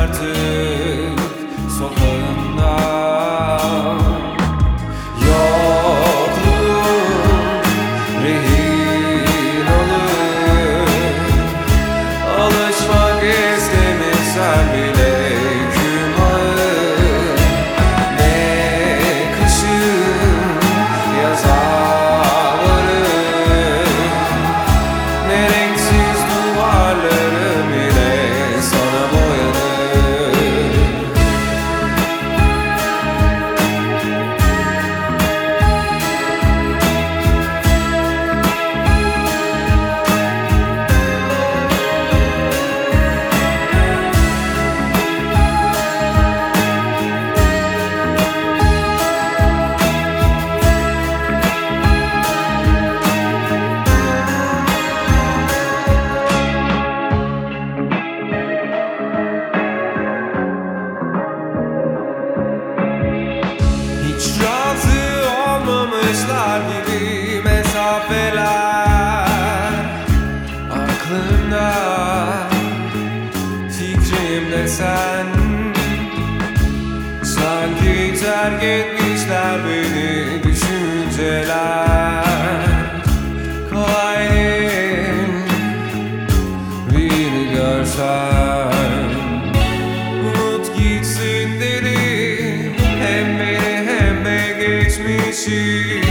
artık sokağında. Yokluğun rehin olur, alışmak istemesen bile yüküm ağır. Ne kışın yazalarım, ne renksiz duvarlarım ile sana boyanır. Hiç razı olmamışlar gibi mesafeler aklımda, fikrimde sen. Sanki terk etmişler beni düşünceler. Kolay değil birini görsem, unut gitsin derim. Hem beni hem de geçmişi